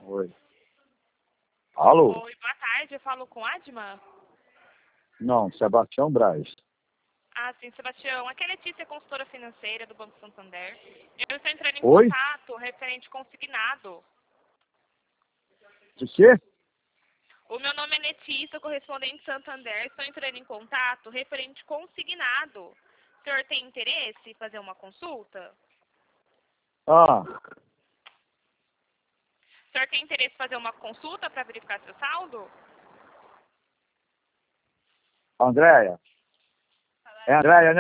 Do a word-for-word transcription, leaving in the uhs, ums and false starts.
Oi. Alô? Oi, boa tarde. Eu falo com Adma? Não, Sebastião Braz. Ah, sim, Sebastião. Aqui é Letícia, consultora financeira do Banco Santander. Eu estou entrando em Oi? contato referente consignado. De quê? O meu nome é Letícia, correspondente Santander. Estou entrando em contato referente consignado. O senhor tem interesse em fazer uma consulta? Ah, O senhor tem interesse em fazer uma consulta para verificar seu saldo? Andréia. É Andréia, né?